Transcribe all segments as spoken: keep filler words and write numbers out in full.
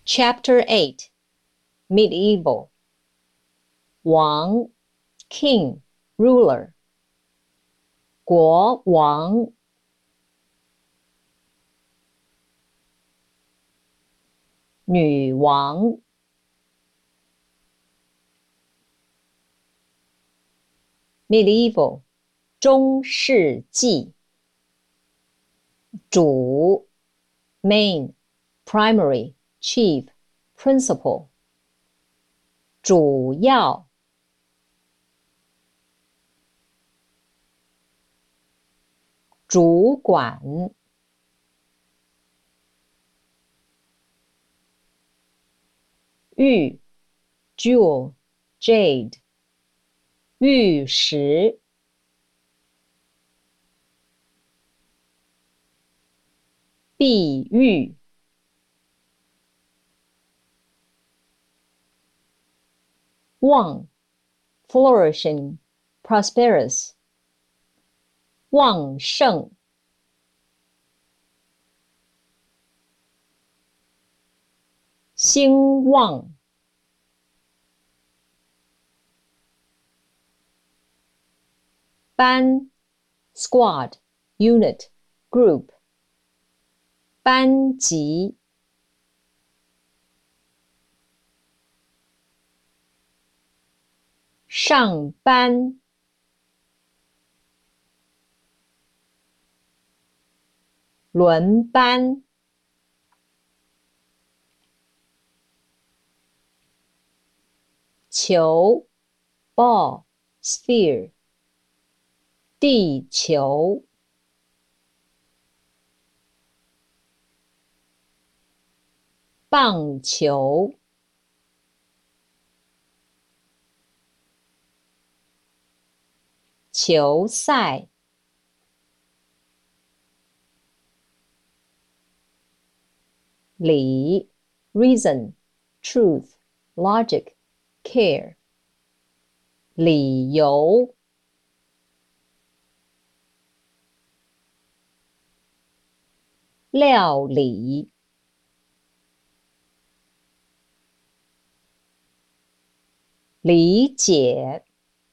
Chapter eight Medieval 王 King, ruler 国王女王Medieval 中世纪主 Main, primary, chief, principal 主要主管玉 Jewel, jade 玉石碧玉旺 flourishing, prosperous 旺盛兴旺班 squad, unit, group 班级上班轮班球 ball, sphere 地球棒球球赛理 reason, truth, logic, care 理由料理理解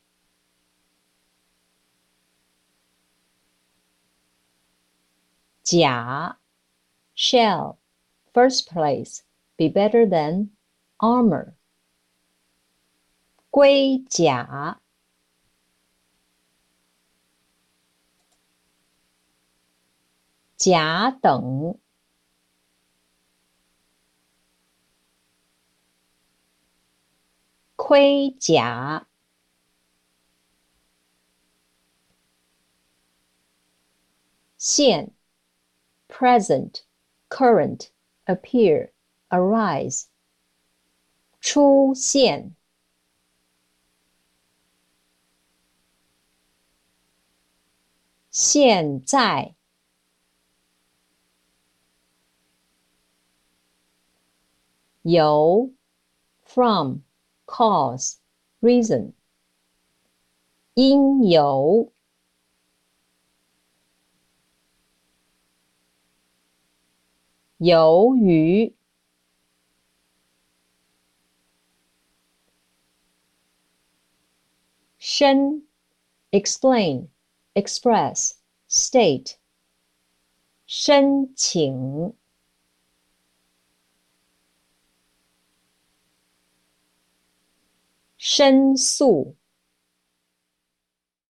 甲 shall, first place, be better than armor 龟甲甲等盔甲现 present, current, appear, arise 出现现在由 from, cause, reason 因由由于申 explain, express, state 申请申诉